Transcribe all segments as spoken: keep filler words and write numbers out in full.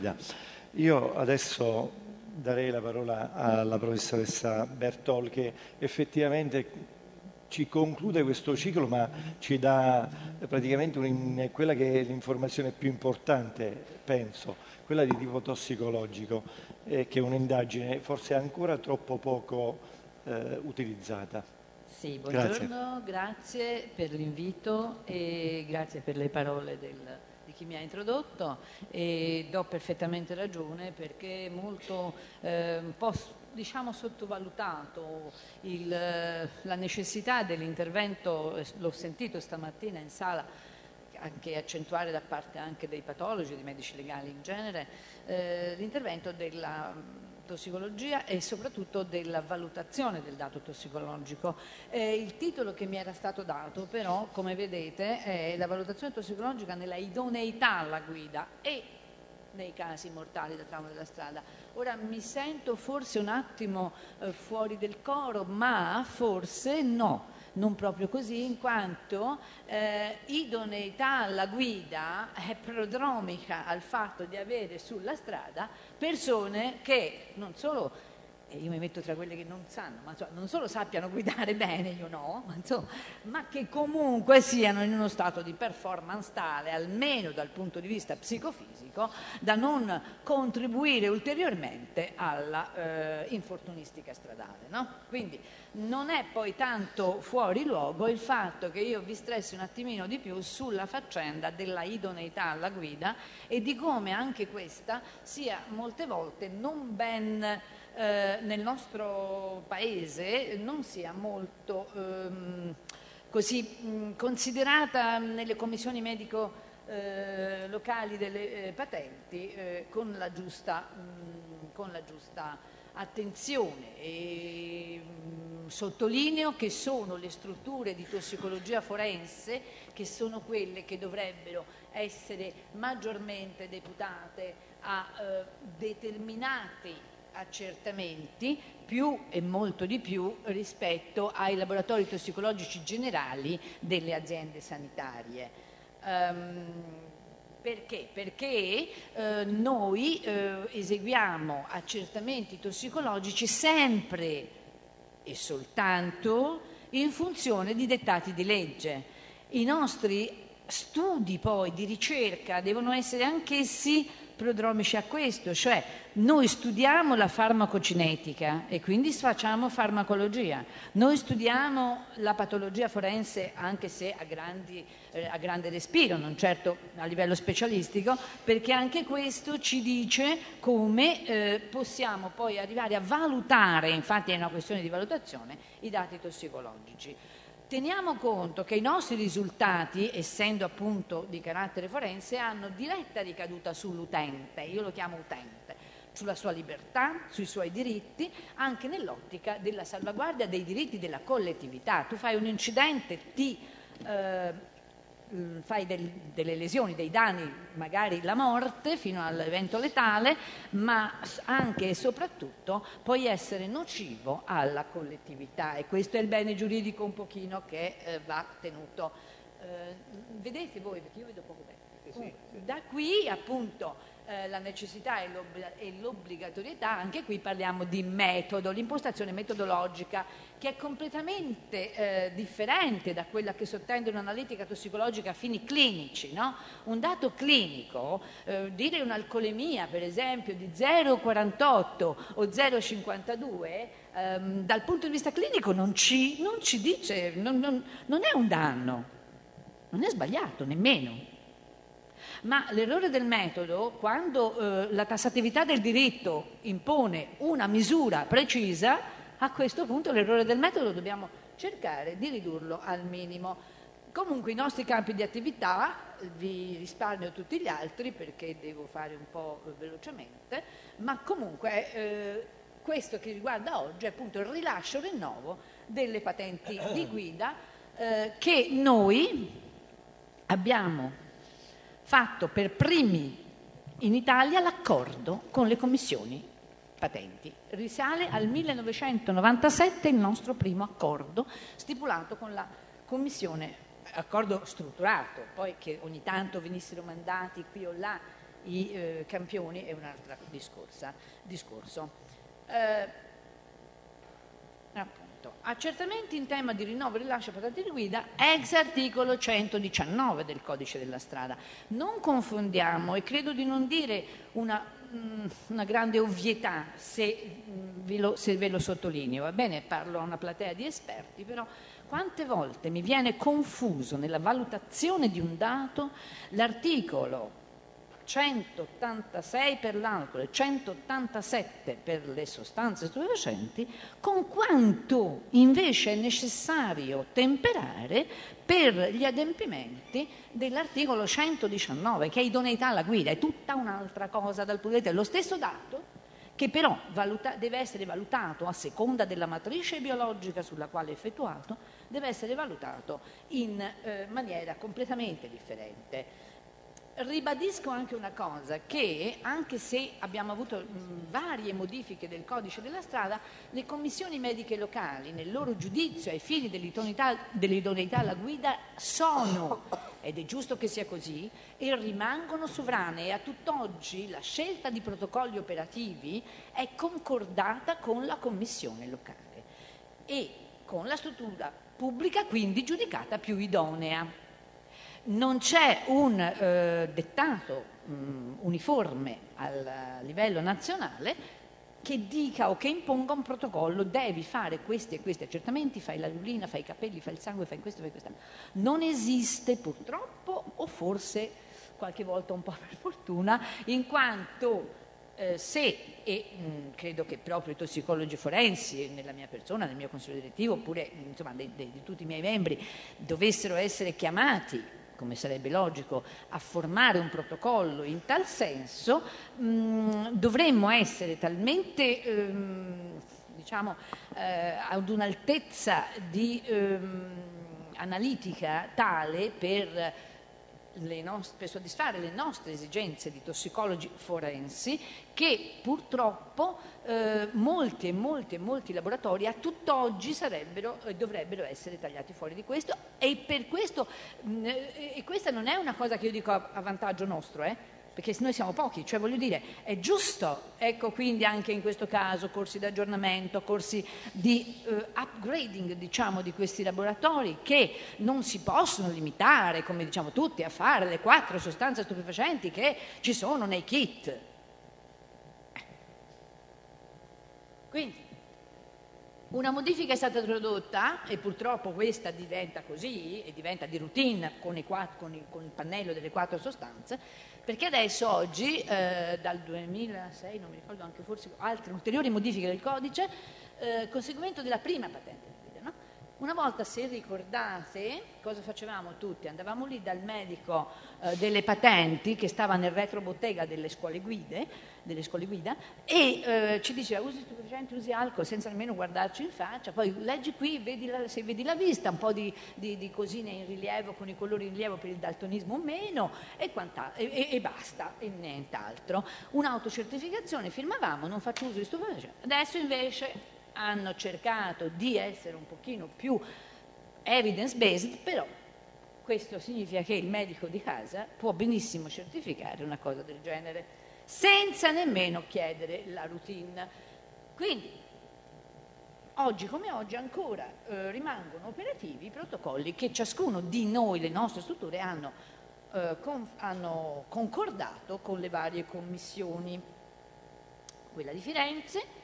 guida. Io adesso darei la parola alla professoressa Bertol, che effettivamente ci conclude questo ciclo, ma ci dà praticamente un, quella che è l'informazione più importante, penso, quella di tipo tossicologico, eh, che è un'indagine forse ancora troppo poco eh, utilizzata. Sì, buongiorno, grazie, grazie per l'invito e grazie per le parole del, di chi mi ha introdotto, e do perfettamente ragione perché è molto eh, un po' diciamo sottovalutato il, la necessità dell'intervento, l'ho sentito stamattina in sala anche accentuare da parte anche dei patologi, dei medici legali in genere, eh, l'intervento della tossicologia e soprattutto della valutazione del dato tossicologico. Eh, il titolo che mi era stato dato però, come vedete, è la valutazione tossicologica nella idoneità alla guida e nei casi mortali da trauma della strada. Ora mi sento forse un attimo eh, fuori del coro, ma forse no, non proprio così, in quanto eh, idoneità alla guida è prodromica al fatto di avere sulla strada persone che non solo, e io mi metto tra quelle che non sanno, ma insomma, non solo sappiano guidare bene, io no, ma, insomma, ma che comunque siano in uno stato di performance tale, almeno dal punto di vista psicofisico, da non contribuire ulteriormente alla eh, infortunistica stradale, no? Quindi non è poi tanto fuori luogo il fatto che io vi stressi un attimino di più sulla faccenda della idoneità alla guida e di come anche questa sia molte volte non ben Eh, nel nostro paese non sia molto ehm, così mh, considerata nelle commissioni medico eh, locali delle eh, patenti eh, con la giusta, mh, con la giusta attenzione. E, mh, sottolineo che sono le strutture di tossicologia forense che sono quelle che dovrebbero essere maggiormente deputate a eh, determinati accertamenti, più e molto di più rispetto ai laboratori tossicologici generali delle aziende sanitarie. Um, perché? Perché eh, noi eh, eseguiamo accertamenti tossicologici sempre e soltanto in funzione di dettati di legge. I nostri studi poi di ricerca devono essere anch'essi prodromici a questo, cioè noi studiamo la farmacocinetica e quindi facciamo farmacologia, noi studiamo la patologia forense anche se a, grandi, eh, a grande respiro, non certo a livello specialistico, perché anche questo ci dice come eh, possiamo poi arrivare a valutare, infatti è una questione di valutazione, i dati tossicologici. Teniamo conto che i nostri risultati, essendo appunto di carattere forense, hanno diretta ricaduta sull'utente, io lo chiamo utente, sulla sua libertà, sui suoi diritti, anche nell'ottica della salvaguardia dei diritti della collettività. Tu fai un incidente, ti eh, fai del, delle lesioni, dei danni, magari la morte fino all'evento letale, ma anche e soprattutto puoi essere nocivo alla collettività e questo è il bene giuridico un pochino che eh, va tenuto. Eh, vedete voi, perché io vedo poco bene. Sì, sì, sì. Da qui appunto eh, la necessità e l'obbligatorietà, anche qui parliamo di metodo, l'impostazione metodologica che è completamente eh, differente da quella che sottende un'analitica tossicologica a fini clinici, no? Un dato clinico, eh, dire un'alcolemia per esempio di zero virgola quarantotto o zero virgola cinquantadue ehm, dal punto di vista clinico non ci, non ci dice, non, non, non è un danno, non è sbagliato nemmeno. Ma l'errore del metodo, quando eh, la tassatività del diritto impone una misura precisa, a questo punto l'errore del metodo dobbiamo cercare di ridurlo al minimo. Comunque i nostri campi di attività, vi risparmio tutti gli altri perché devo fare un po' velocemente, ma comunque eh, questo che riguarda oggi è appunto il rilascio e rinnovo delle patenti di guida eh, che noi abbiamo fatto per primi in Italia l'accordo con le commissioni patenti. Risale al millenovecentonovantasette il nostro primo accordo stipulato con la commissione, accordo strutturato, poi che ogni tanto venissero mandati qui o là i eh, campioni è un altro discorso. Eh, appunto, accertamenti in tema di rinnovo e rilascio patente di guida ex articolo centodiciannove del codice della strada. Non confondiamo, e credo di non dire una, mh, una grande ovvietà se, mh, ve lo, se ve lo sottolineo, va bene, parlo a una platea di esperti, però quante volte mi viene confuso nella valutazione di un dato l'articolo centottantasei per l'alcol e centottantasette per le sostanze stupefacenti, con quanto invece è necessario temperare per gli adempimenti dell'articolo centodiciannove, che è idoneità alla guida, è tutta un'altra cosa dal punto di vista dello stesso dato, che però valuta, deve essere valutato a seconda della matrice biologica sulla quale è effettuato, deve essere valutato in eh, maniera completamente differente. Ribadisco anche una cosa, che anche se abbiamo avuto mh, varie modifiche del codice della strada, le commissioni mediche locali nel loro giudizio ai fini dell'idoneità, dell'idoneità alla guida sono, ed è giusto che sia così, e rimangono sovrane, e a tutt'oggi la scelta di protocolli operativi è concordata con la commissione locale e con la struttura pubblica, quindi giudicata più idonea. Non c'è un eh, dettato mh, uniforme al livello nazionale che dica o che imponga un protocollo, devi fare questi e questi accertamenti, fai la urina, fai i capelli, fai il sangue, fai questo, fai quest'altro. Non esiste purtroppo, o forse qualche volta un po' per fortuna, in quanto eh, se, e mh, credo che proprio i tossicologi forensi, nella mia persona, nel mio consiglio direttivo, oppure insomma di, di, di tutti i miei membri, dovessero essere chiamati, come sarebbe logico, a formare un protocollo in tal senso, mh, dovremmo essere talmente, ehm, diciamo, eh, ad un'altezza di ehm, analitica tale per, le nostre, per soddisfare le nostre esigenze di tossicologi forensi, che purtroppo eh, molti e molti e molti laboratori a tutt'oggi sarebbero e eh, dovrebbero essere tagliati fuori di questo, e per questo mh, e questa non è una cosa che io dico a, a vantaggio nostro, eh, perché noi siamo pochi, cioè voglio dire, è giusto, ecco, quindi anche in questo caso corsi di aggiornamento, corsi di uh, upgrading, diciamo, di questi laboratori, che non si possono limitare, come diciamo tutti, a fare le quattro sostanze stupefacenti che ci sono nei kit. Quindi una modifica è stata introdotta, e purtroppo questa diventa così, e diventa di routine con, i quattro, con, il, con il pannello delle quattro sostanze, perché adesso oggi, eh, dal duemilasei, non mi ricordo, anche forse altre ulteriori modifiche del codice, eh, conseguimento della prima patente di guida, no? Una volta, se ricordate, cosa facevamo tutti? Andavamo lì dal medico eh, delle patenti, che stava nel retrobottega delle scuole guide, delle scuole guida, e eh, ci diceva: usi stupefacenti, usi alcol, senza nemmeno guardarci in faccia, poi leggi qui, vedi la, se vedi la vista, un po' di, di, di cosine in rilievo, con i colori in rilievo per il daltonismo o meno, e, e, e, e basta, e nient'altro. Un'autocertificazione, firmavamo, non faccio uso di stupefacenti. Adesso invece hanno cercato di essere un pochino più evidence based, però questo significa che il medico di casa può benissimo certificare una cosa del genere senza nemmeno chiedere la routine. Quindi oggi come oggi ancora eh, rimangono operativi i protocolli che ciascuno di noi, le nostre strutture, hanno, eh, con, hanno concordato con le varie commissioni. Quella di Firenze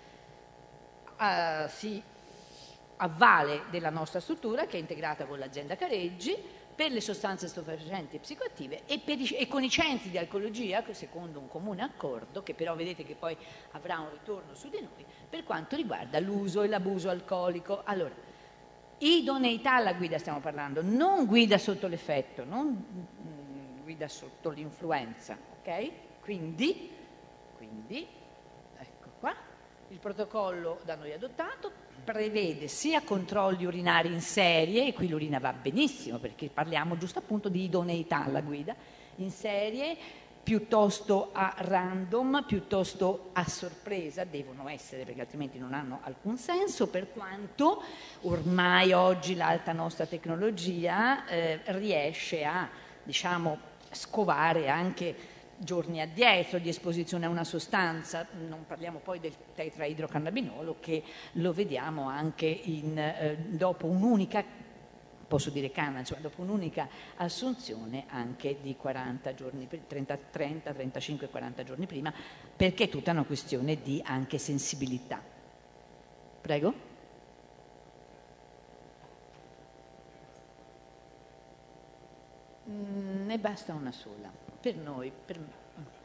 Uh, si avvale della nostra struttura, che è integrata con l'azienda Careggi, per le sostanze stupefacenti e psicoattive, e, per i, e con i centri di alcologia, secondo un comune accordo, che però vedete che poi avrà un ritorno su di noi, per quanto riguarda l'uso e l'abuso alcolico. Allora, idoneità alla guida stiamo parlando, non guida sotto l'effetto, non mm, guida sotto l'influenza, ok? Quindi, quindi, ecco qua. Il protocollo da noi adottato prevede sia controlli urinari in serie, e qui l'urina va benissimo perché parliamo giusto appunto di idoneità alla guida, in serie, piuttosto a random, piuttosto a sorpresa, devono essere, perché altrimenti non hanno alcun senso, per quanto ormai oggi l'alta nostra tecnologia eh, riesce a, diciamo, scovare anche giorni addietro di esposizione a una sostanza, non parliamo poi del tetraidrocannabinolo che lo vediamo anche in, eh, dopo un'unica, posso dire canna, insomma, dopo un'unica assunzione anche di quaranta giorni, trenta, trenta, trentacinque, quaranta giorni prima, perché è tutta una questione di anche sensibilità. Prego? Mm, ne basta una sola, per noi, per me.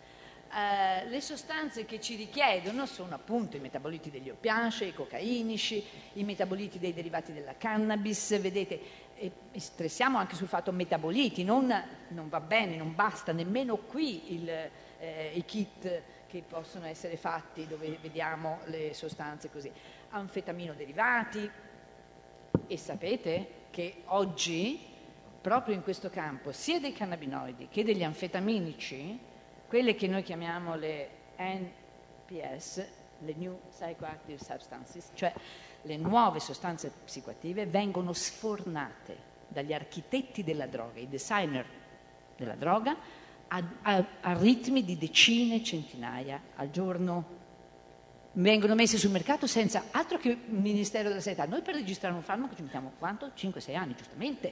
Uh, le sostanze che ci richiedono sono appunto i metaboliti degli oppiacei, i cocainici, i metaboliti dei derivati della cannabis, vedete, e, e stressiamo anche sul fatto metaboliti, non, non va bene, non basta nemmeno qui il, eh, i kit che possono essere fatti dove vediamo le sostanze così, anfetamino derivati, e sapete che oggi proprio in questo campo sia dei cannabinoidi che degli anfetaminici, quelle che noi chiamiamo le N P S, le New Psychoactive Substances, cioè le nuove sostanze psicoattive, vengono sfornate dagli architetti della droga, i designer della droga, a, a, a ritmi di decine, centinaia al giorno. Vengono messi sul mercato senza altro che il Ministero della Sanità. Noi per registrare un farmaco ci mettiamo quanto? cinque sei anni, giustamente.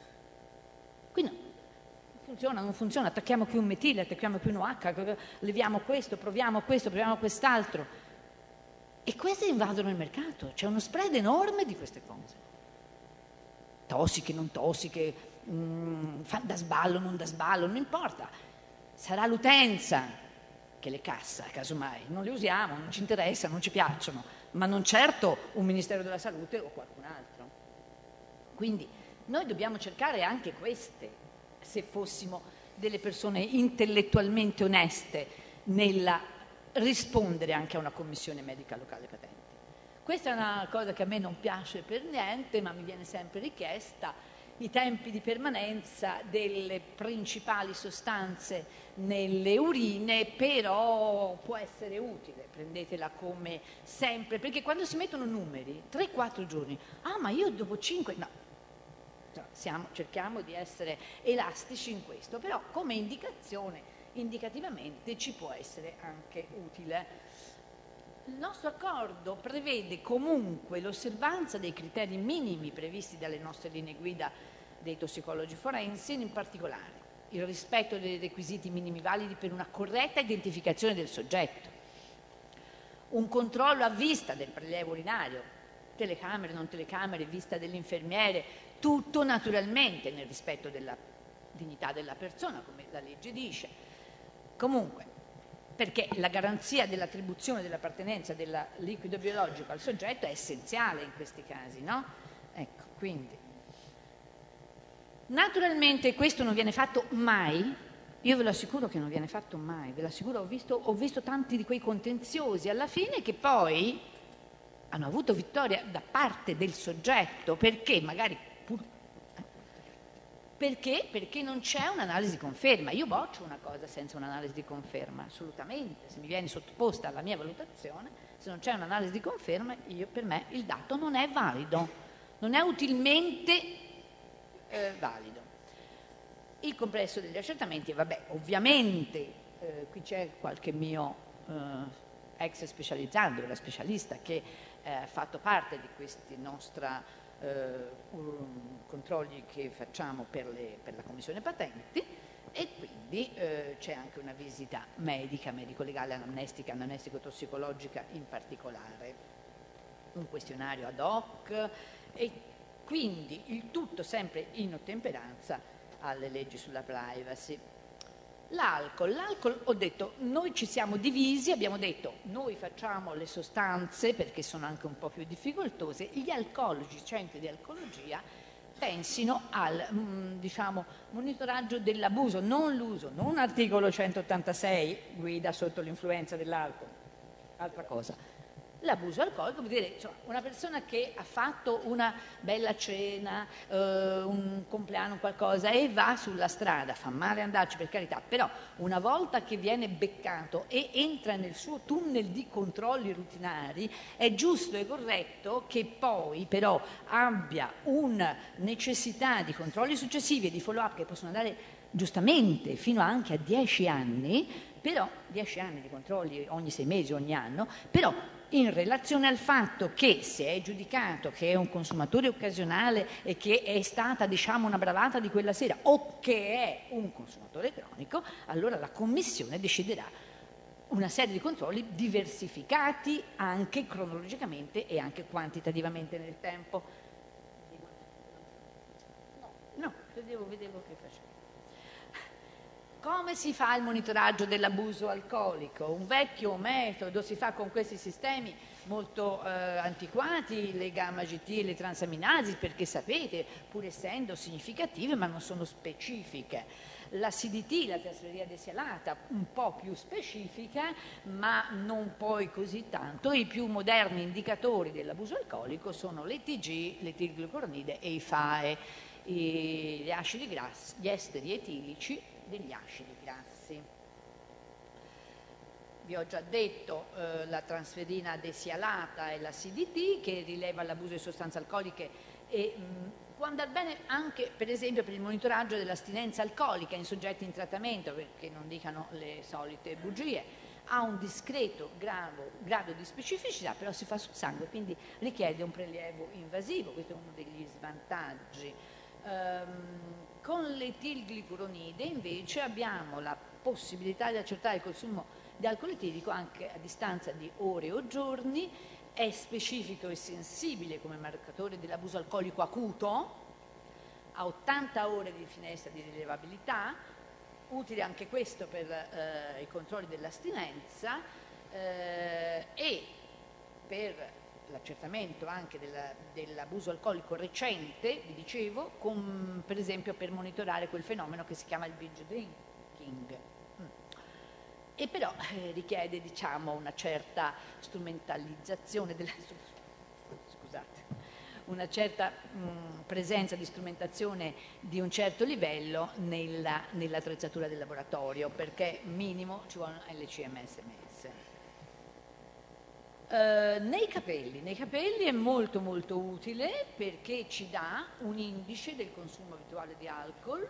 Quindi funziona, non funziona, attacchiamo qui un metile, attacchiamo qui un O H, leviamo questo, proviamo questo, proviamo quest'altro. E queste invadono il mercato, c'è uno spread enorme di queste cose. Tossiche, non tossiche, mh, da sballo, non da sballo, non importa. Sarà l'utenza che le cassa, casomai. Non le usiamo, non ci interessa, non ci piacciono, ma non certo un Ministero della Salute o qualcun altro. Quindi noi dobbiamo cercare anche queste, se fossimo delle persone intellettualmente oneste nella rispondere anche a una commissione medica locale patenti. Questa è una cosa che a me non piace per niente, ma mi viene sempre richiesta: i tempi di permanenza delle principali sostanze nelle urine, però può essere utile, prendetela come sempre, perché quando si mettono numeri, tre quattro giorni, ah ma io dopo cinque, no, Siamo, cerchiamo di essere elastici in questo, però come indicazione, indicativamente ci può essere anche utile. Il nostro accordo prevede comunque l'osservanza dei criteri minimi previsti dalle nostre linee guida dei tossicologi forensi, in particolare il rispetto dei requisiti minimi validi per una corretta identificazione del soggetto, un controllo a vista del prelievo urinario, telecamere, non telecamere, vista dell'infermiere, tutto naturalmente nel rispetto della dignità della persona, come la legge dice. Comunque, perché la garanzia dell'attribuzione dell'appartenenza del liquido biologico al soggetto è essenziale in questi casi, no? Ecco, quindi. Naturalmente questo non viene fatto mai, io ve lo assicuro che non viene fatto mai, ve lo assicuro, ho visto, ho visto tanti di quei contenziosi alla fine che poi hanno avuto vittoria da parte del soggetto, perché magari Perché? Perché non c'è un'analisi di conferma. Io boccio una cosa senza un'analisi di conferma, assolutamente. Se mi viene sottoposta alla mia valutazione, se non c'è un'analisi di conferma, io, per me il dato non è valido, non è utilmente eh, valido. Il complesso degli accertamenti, vabbè, ovviamente, eh, qui c'è qualche mio eh, ex specializzando, la specialista che eh, ha fatto parte di questi nostra Uh, um, controlli che facciamo per, le, per la commissione patenti, e quindi uh, c'è anche una visita medica, medico-legale, anamnestica, anamnestico-tossicologica in particolare, un questionario ad hoc, e quindi il tutto sempre in ottemperanza alle leggi sulla privacy. L'alcol, l'alcol ho detto, noi ci siamo divisi, abbiamo detto noi facciamo le sostanze perché sono anche un po' più difficoltose, gli alcologi, i centri di alcologia pensino al mh, diciamo, monitoraggio dell'abuso, non l'uso, non articolo centottantasei, guida sotto l'influenza dell'alcol, altra cosa. L'abuso alcolico vuol dire, insomma, una persona che ha fatto una bella cena, eh, un compleanno, qualcosa, e va sulla strada, fa male andarci per carità, però una volta che viene beccato e entra nel suo tunnel di controlli rutinari, è giusto e corretto che poi però abbia una necessità di controlli successivi e di follow up che possono andare giustamente fino anche a dieci anni, però dieci anni di controlli ogni sei mesi, ogni anno, però in relazione al fatto che se è giudicato che è un consumatore occasionale e che è stata, diciamo, una bravata di quella sera o che è un consumatore cronico, allora la Commissione deciderà una serie di controlli diversificati anche cronologicamente e anche quantitativamente nel tempo. No, no, vedevo, vedevo che facevo. Come si fa il monitoraggio dell'abuso alcolico? Un vecchio metodo si fa con questi sistemi molto eh, antiquati, le gamma G T e le transaminasi, perché sapete, pur essendo significative, ma non sono specifiche. La C D T, la trasferina desialata, un po' più specifica, ma non poi così tanto. I più moderni indicatori dell'abuso alcolico sono l'E T G, l'etilglucuronide e i F A E, gli acidi grassi, gli esteri etilici degli acidi grassi. Vi ho già detto eh, la transferina desialata e la C D T che rileva l'abuso di sostanze alcoliche e mh, può andare bene anche per esempio per il monitoraggio dell'astinenza alcolica in soggetti in trattamento, perché non dicano le solite bugie. Ha un discreto grado, grado di specificità, però si fa sul sangue, quindi richiede un prelievo invasivo, questo è uno degli svantaggi. Um, con l'etilglicuronide invece abbiamo la possibilità di accertare il consumo di alcol etilico anche a distanza di ore o giorni, è specifico e sensibile come marcatore dell'abuso alcolico acuto, ha ottanta ore di finestra di rilevabilità, utile anche questo per eh, i controlli dell'astinenza eh, e per l'accertamento anche della, dell'abuso alcolico recente, vi dicevo, con, per esempio per monitorare quel fenomeno che si chiama il binge drinking. Mm. E però eh, richiede, diciamo, una certa strumentalizzazione della, scusate, una certa mh, presenza di strumentazione di un certo livello nella, nell'attrezzatura del laboratorio, perché minimo ci vuole L C M S M S. Uh, nei capelli, nei capelli è molto molto utile perché ci dà un indice del consumo abituale di alcol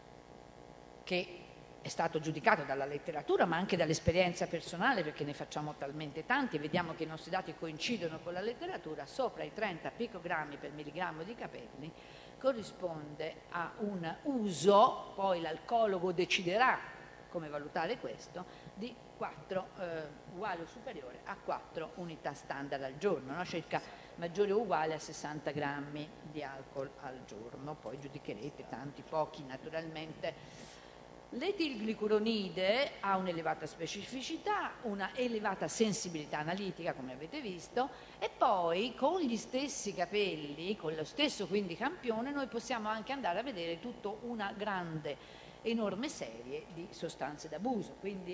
che è stato giudicato dalla letteratura ma anche dall'esperienza personale, perché ne facciamo talmente tanti e vediamo che i nostri dati coincidono con la letteratura. Sopra i trenta picogrammi per milligrammo di capelli corrisponde a un uso, poi l'alcologo deciderà come valutare questo, di quattro eh, uguale o superiore a quattro unità standard al giorno, no? Circa maggiore o uguale a sessanta grammi di alcol al giorno. Poi giudicherete tanti, pochi naturalmente. L'etilglicuronide ha un'elevata specificità, una elevata sensibilità analitica, come avete visto, e poi con gli stessi capelli, con lo stesso quindi campione, noi possiamo anche andare a vedere tutta una grande, enorme serie di sostanze d'abuso. Quindi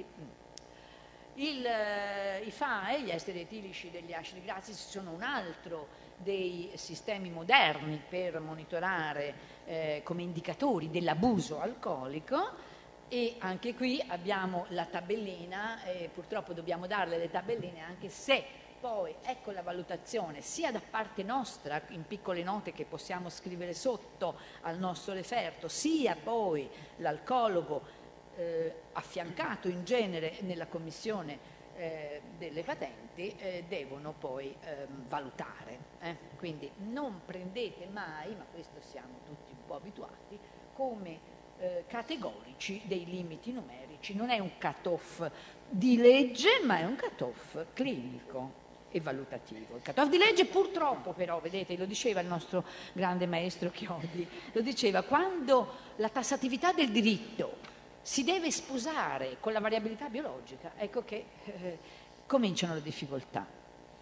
il, i F A E, gli esteri etilici degli acidi grassi, sono un altro dei sistemi moderni per monitorare eh, come indicatori dell'abuso alcolico. E anche qui abbiamo la tabellina, e purtroppo dobbiamo darle le tabelline, anche se poi ecco la valutazione sia da parte nostra in piccole note che possiamo scrivere sotto al nostro referto, sia poi l'alcologo eh, affiancato in genere nella commissione eh, delle patenti eh, devono poi eh, valutare. Eh? Quindi non prendete mai, ma questo siamo tutti un po' abituati, come Eh, categorici dei limiti numerici. Non è un cut-off di legge, ma è un cut-off clinico e valutativo. Il cut-off di legge purtroppo però, vedete, lo diceva il nostro grande maestro Chiodi, lo diceva, quando la tassatività del diritto si deve sposare con la variabilità biologica, ecco che eh, cominciano le difficoltà.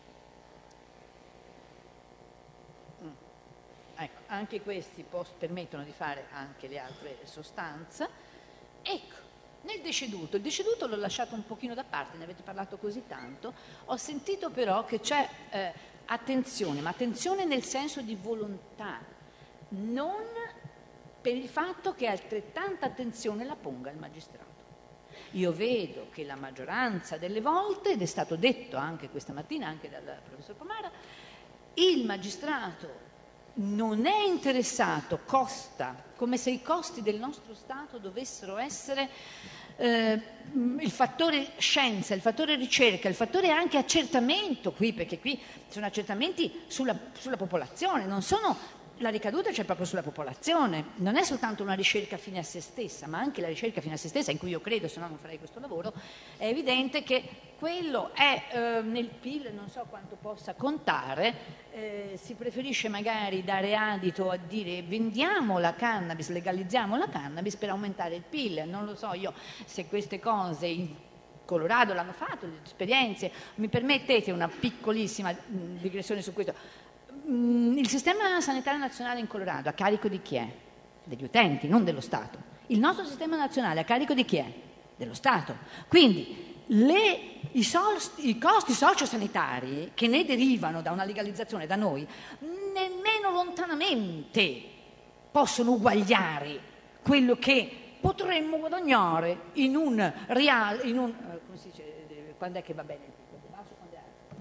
Ecco, anche questi post permettono di fare anche le altre sostanze. Ecco, nel deceduto, il deceduto l'ho lasciato un pochino da parte, ne avete parlato così tanto, ho sentito però che c'è eh, attenzione, ma attenzione nel senso di volontà, non per il fatto che altrettanta attenzione la ponga il magistrato. Io vedo che la maggioranza delle volte, ed è stato detto anche questa mattina, anche dal professor Pomara, il magistrato non è interessato, costa, come se i costi del nostro Stato dovessero essere eh, il fattore scienza, il fattore ricerca, il fattore anche accertamento qui, perché qui sono accertamenti sulla, sulla popolazione, non sono... La ricaduta c'è proprio sulla popolazione, non è soltanto una ricerca fine a se stessa, ma anche la ricerca fine a se stessa, in cui io credo, se no non farei questo lavoro. È evidente che quello è eh, nel P I L, non so quanto possa contare, eh, si preferisce magari dare adito a dire vendiamo la cannabis, legalizziamo la cannabis per aumentare il P I L, non lo so io se queste cose... In Colorado l'hanno fatto, le esperienze, mi permettete una piccolissima mh, digressione su questo. Il sistema sanitario nazionale in Colorado a carico di chi è? Degli utenti, non dello Stato. Il nostro sistema nazionale a carico di chi è? Dello Stato. Quindi le, i, sol, i costi sociosanitari che ne derivano da una legalizzazione da noi nemmeno lontanamente possono uguagliare quello che potremmo guadagnare in un reale, in un, uh, come si dice, quando è che va bene il picco? Di basso, quando è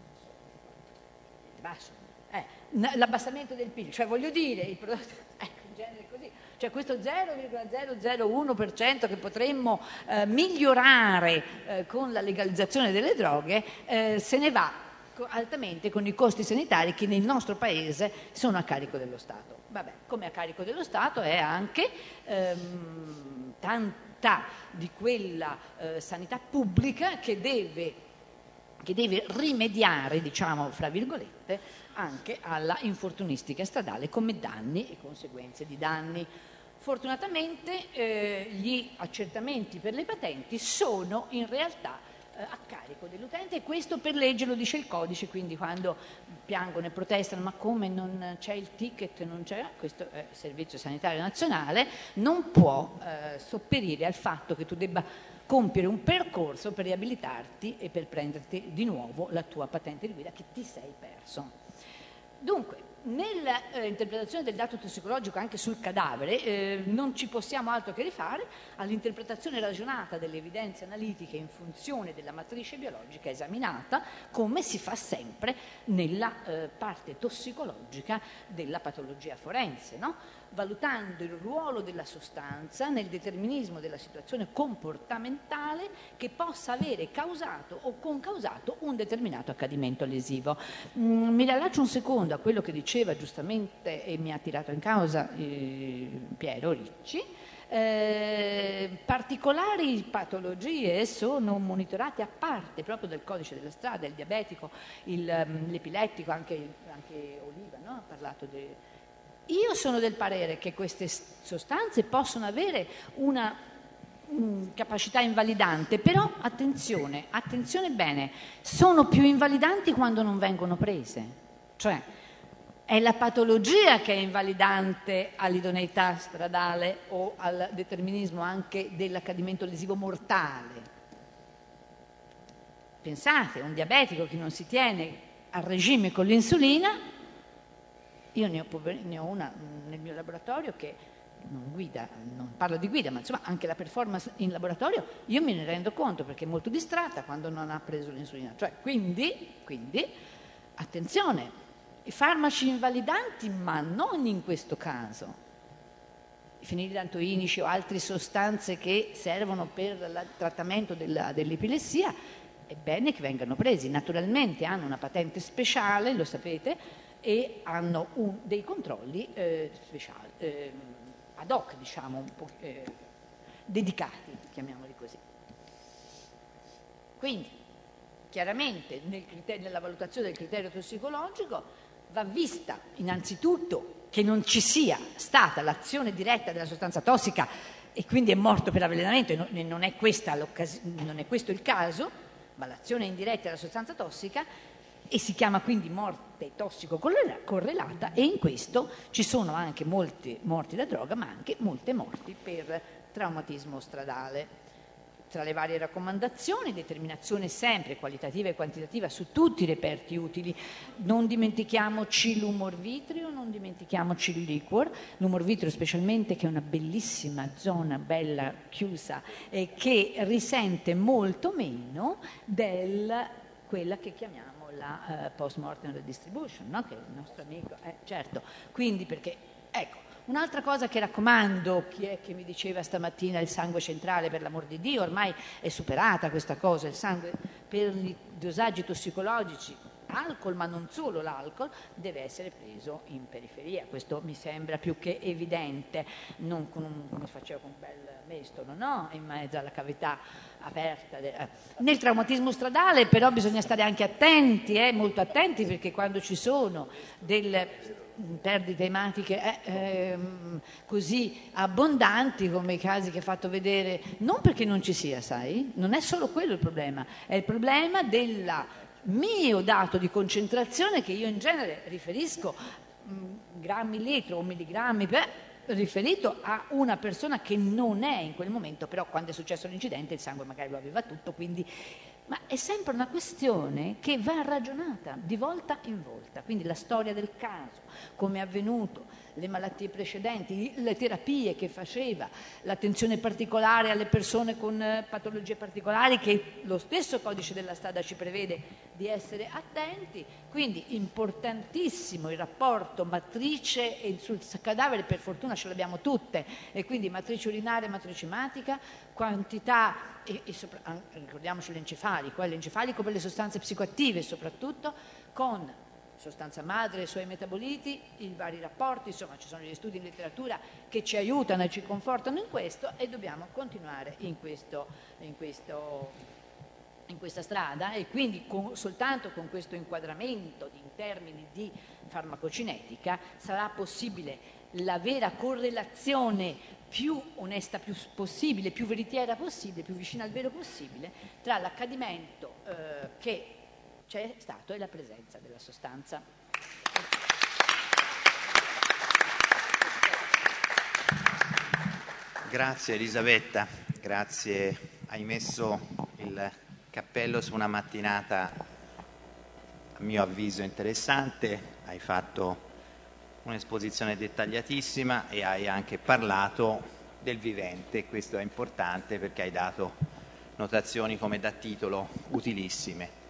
basso. Eh, l'abbassamento del P I L, cioè voglio dire, il prodotto, ecco, in genere così, cioè questo zero virgola zero zero uno per cento che potremmo eh, migliorare eh, con la legalizzazione delle droghe, eh, se ne va altamente con i costi sanitari che nel nostro paese sono a carico dello Stato. Vabbè, come a carico dello Stato è anche ehm, tanta di quella eh, sanità pubblica che deve, che deve rimediare, diciamo, fra virgolette, anche alla infortunistica stradale come danni e conseguenze di danni. Fortunatamente eh, gli accertamenti per le patenti sono in realtà eh, a carico dell'utente, e questo per legge lo dice il codice, quindi quando piangono e protestano ma come non c'è il ticket, non c'è, questo è il Servizio Sanitario Nazionale, non può eh, sopperire al fatto che tu debba compiere un percorso per riabilitarti e per prenderti di nuovo la tua patente di guida che ti sei perso. Dunque, nell'interpretazione del dato tossicologico anche sul cadavere eh, non ci possiamo altro che rifare all'interpretazione ragionata delle evidenze analitiche in funzione della matrice biologica esaminata, come si fa sempre nella eh, parte tossicologica della patologia forense, no? Valutando il ruolo della sostanza nel determinismo della situazione comportamentale che possa avere causato o concausato un determinato accadimento lesivo. Mm, mi riallaccio un secondo a quello che diceva giustamente e mi ha tirato in causa eh, Piero Ricci. Eh, particolari patologie sono monitorate a parte proprio del codice della strada, il diabetico, il, um, l'epilettico, anche, anche Oliva, no? Ha parlato di... Io sono del parere che queste sostanze possono avere una mh, capacità invalidante, però attenzione, attenzione bene, sono più invalidanti quando non vengono prese, cioè è la patologia che è invalidante all'idoneità stradale o al determinismo anche dell'accadimento lesivo mortale. Pensate, un diabetico che non si tiene a regime con l'insulina. Io ne ho, ne ho una nel mio laboratorio che non guida, non parlo di guida, ma insomma anche la performance in laboratorio io me ne rendo conto perché è molto distratta quando non ha preso l'insulina. Cioè, quindi, quindi, attenzione, i farmaci invalidanti, ma non in questo caso. I fenilidantoinici o altre sostanze che servono per il trattamento della, dell'epilessia, è bene che vengano presi. Naturalmente hanno una patente speciale, lo sapete, e hanno un, dei controlli eh, speciali, eh, ad hoc, diciamo, un po', eh, dedicati, chiamiamoli così. Quindi, chiaramente, nel criterio, nella valutazione del criterio tossicologico va vista innanzitutto che non ci sia stata l'azione diretta della sostanza tossica e quindi è morto per avvelenamento, e non, non, è questa non è questo il caso, ma l'azione indiretta della sostanza tossica, e si chiama quindi morte tossico-correlata, e in questo ci sono anche molte morti da droga, ma anche molte morti per traumatismo stradale. Tra le varie raccomandazioni, determinazione sempre qualitativa e quantitativa su tutti i reperti utili. Non dimentichiamoci l'umor vitreo, non dimentichiamoci il liquor, l'umor vitreo specialmente, che è una bellissima zona bella chiusa e che risente molto meno del quella che chiamiamo la eh, post-mortem redistribution, no? Che il nostro amico, eh, certo, quindi perché, ecco, un'altra cosa che raccomando, chi è che mi diceva stamattina il sangue centrale, per l'amor di Dio, ormai è superata questa cosa, il sangue per i dosaggi tossicologici, alcol, ma non solo l'alcol, deve essere preso in periferia. Questo mi sembra più che evidente, non con un, come faceva con un bel mestolo, no? In mezzo alla cavità aperta. Nel traumatismo stradale però bisogna stare anche attenti, eh, molto attenti, perché quando ci sono delle perdite ematiche eh, ehm, così abbondanti come i casi che ha fatto vedere, non perché non ci sia, sai, non è solo quello il problema, è il problema del mio dato di concentrazione che io in genere riferisco mh, grammi litro o milligrammi per riferito a una persona che non è in quel momento, però quando è successo l'incidente il sangue magari lo aveva tutto, quindi ma è sempre una questione che va ragionata di volta in volta, quindi la storia del caso, come è avvenuto, le malattie precedenti, le terapie che faceva, l'attenzione particolare alle persone con patologie particolari che lo stesso codice della strada ci prevede di essere attenti, quindi importantissimo il rapporto matrice e sul cadavere, per fortuna ce l'abbiamo tutte, e quindi matrice urinaria e matrice ematica, quantità e, e sopra, ricordiamoci l'encefalico, eh, l'encefalico per le sostanze psicoattive soprattutto, con sostanza madre e i suoi metaboliti, i vari rapporti, insomma ci sono gli studi in letteratura che ci aiutano e ci confortano in questo, e dobbiamo continuare in, questo, in, questo, in questa strada, e quindi con, soltanto con questo inquadramento in termini di farmacocinetica sarà possibile la vera correlazione più onesta più possibile, più veritiera possibile, più vicina al vero possibile, tra l'accadimento eh, che c'è stato e la presenza della sostanza. Grazie Elisabetta, grazie, hai messo il cappello su una mattinata a mio avviso interessante, hai fatto un'esposizione dettagliatissima e hai anche parlato del vivente. Questo è importante perché hai dato notazioni come da titolo utilissime.